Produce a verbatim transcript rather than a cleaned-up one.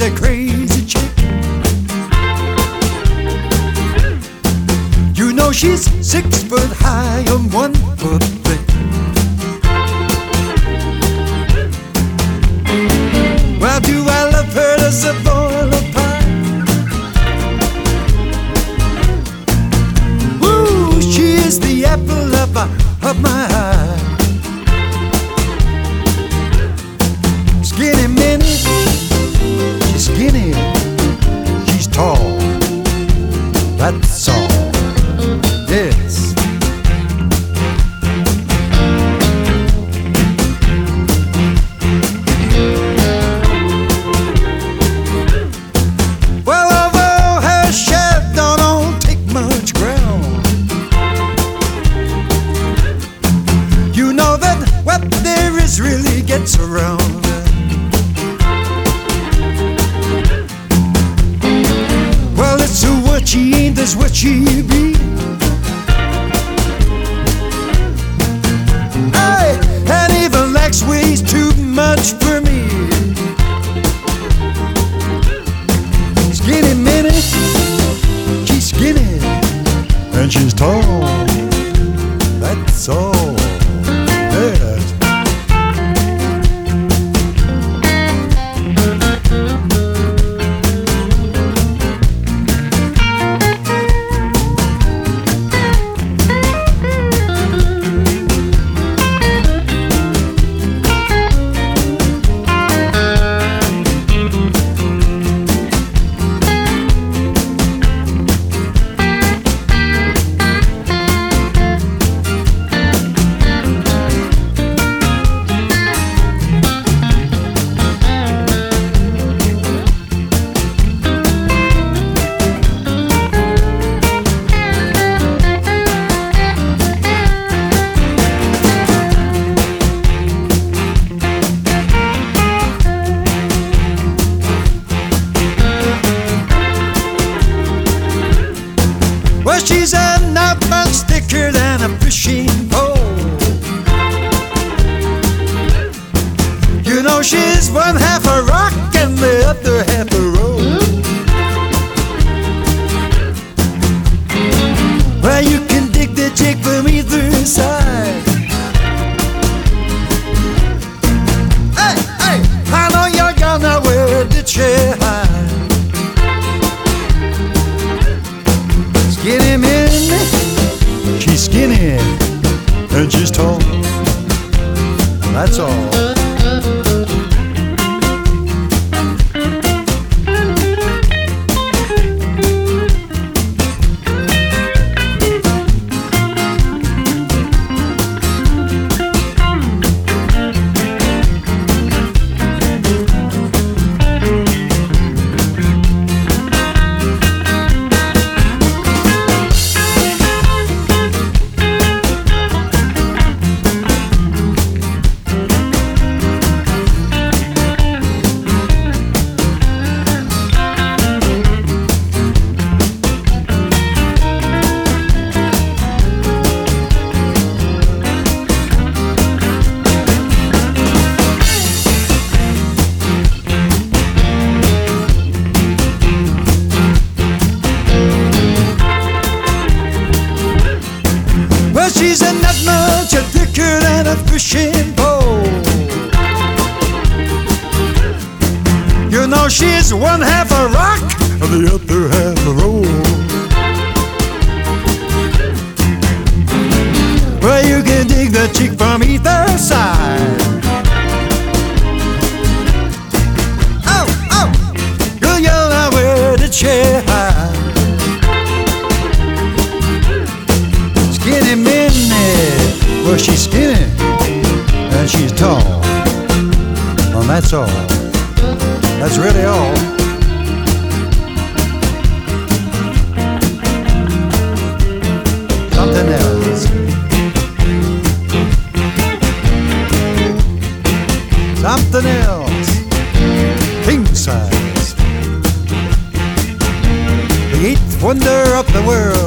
a crazy chick. You know she's six foot high and one foot thick. Well, do I love her as a bowl of pie? Woo, she is the apple of, of my eye. Skinny Minnie, she's skinny, she's tall, that's all. Yes. Well, although her shed don't take much ground, you know that what there is really gets around. Well, it's who what she ain't, that's what she be. Hey, and even Lex weighs too much for me. Skinny Minnie, she's skinny and she's tall. That's all. Yes. Well, she's a not much thicker than a fishing pole. You know she's one half a rock and the other half a roll. Well, you can dig the chick from either side. Hey, hey, I know you're gonna wear the chair high. Skinny Minnie, she's skinny and she's tall. That's all. She's a not much thicker than a fishing pole. You know she's one half a rock and the other half a roll. Well, you can dig the chick from either side. Oh, oh, you'll yell out where the chair high. Skinny Minnie, well, she's skinny and she's tall. Well, that's all. That's really all. Something else. Something else. King size. The eighth wonder of the world.